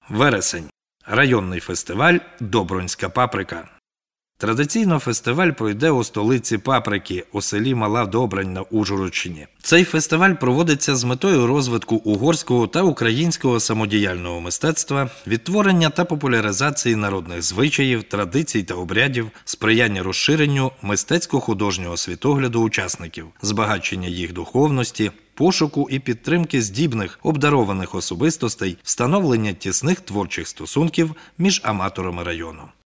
Вересень. Районний фестиваль «Добронська паприка». Традиційно фестиваль пройде у столиці Паприки, у селі Мала Добрань на Ужгородщині. Цей фестиваль проводиться з метою розвитку угорського та українського самодіяльного мистецтва, відтворення та популяризації народних звичаїв, традицій та обрядів, сприяння розширенню мистецько-художнього світогляду учасників, збагачення їх духовності, пошуку і підтримки здібних, обдарованих особистостей, встановлення тісних творчих стосунків між аматорами району.